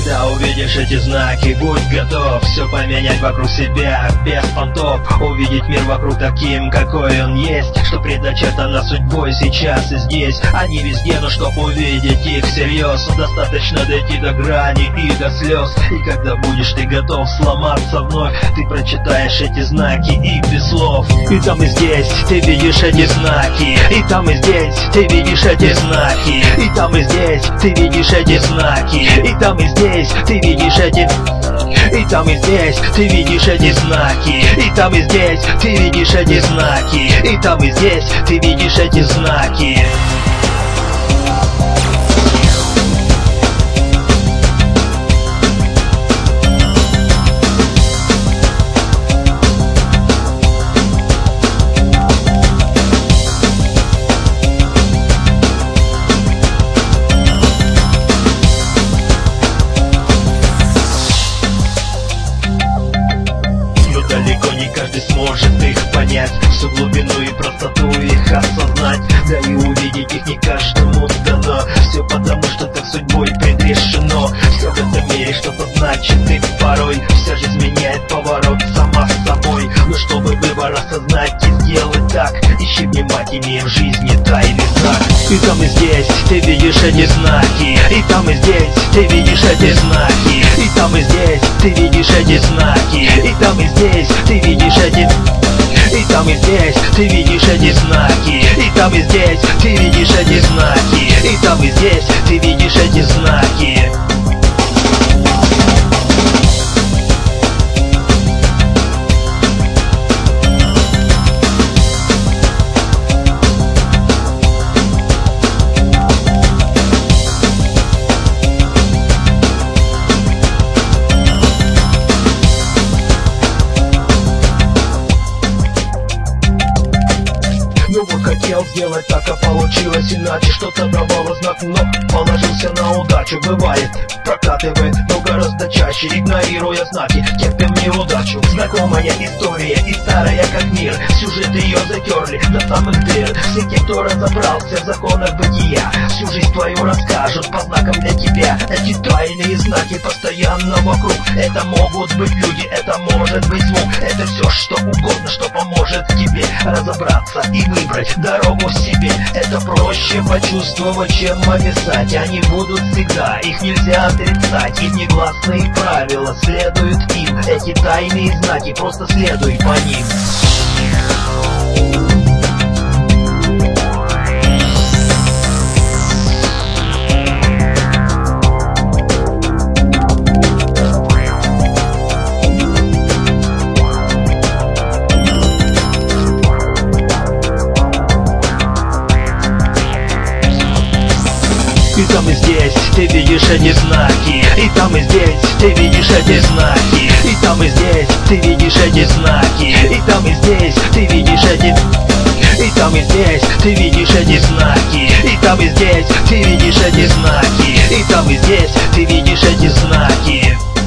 Когда увидишь эти знаки, будь готов все поменять вокруг себя, без понтов. Увидеть мир вокруг таким, какой он есть, что предначертано судьбой сейчас и здесь. Они везде, но чтоб увидеть их всерьез, достаточно дойти до грани и до слез. И когда будешь ты готов сломаться вновь, ты прочитаешь эти знаки и без слов. И там и здесь ты видишь эти знаки, и там и здесь ты видишь эти знаки, и там и здесь ты видишь эти знаки, и там и здесь ты видишь эти... И там и здесь ты видишь эти знаки, и там и здесь ты видишь эти знаки, и там и здесь ты видишь эти знаки. Далеко не каждый сможет их понять, всю глубину и простоту их осознать. Да и увидеть их не каждому дано, все потому что так судьбой предрешено. Все в этом мире что-то значит, и порой вся жизнь меняет поворот сама с собой. Но чтобы выбор осознать и сделать так, ищи внимательнее в жизни тайный знак. И там и здесь ты видишь эти знаки, и там и здесь ты видишь эти знаки, и там и здесь ты видишь эти знаки, и там и здесь ты видишь эти... И там и здесь ты видишь эти знаки, и там и здесь ты видишь эти знаки, и там и здесь ты видишь эти знаки. Ну вот хотел сделать так, а получилось иначе. Что-то давало знак, но положился на удачу. Бывает, прокатывает, но гораздо чаще, игнорируя знаки, терпим неудачу. Знакомая история и старая как мир, сюжет ее затерли до самых дыр. Все те, кто разобрался в законах бытия, всю жизнь твою расскажут по знакам для тебя. Эти тайные знаки постоянно вокруг. Это могут быть люди, это может быть звук. Это все что угодно, что поможет тебе разобраться и выбрать дорогу себе. Это проще почувствовать, чем описать. Они будут всегда, их нельзя отрицать. Их негласные правила следуют им. Эти тайные знаки, просто следуй по ним. И там и здесь ты видишь эти знаки, и там и здесь ты видишь эти знаки, и там и здесь ты видишь эти знаки, и там и здесь ты видишь эти... И там и здесь ты видишь эти знаки, и там и здесь ты видишь эти знаки, и там и здесь ты видишь эти знаки.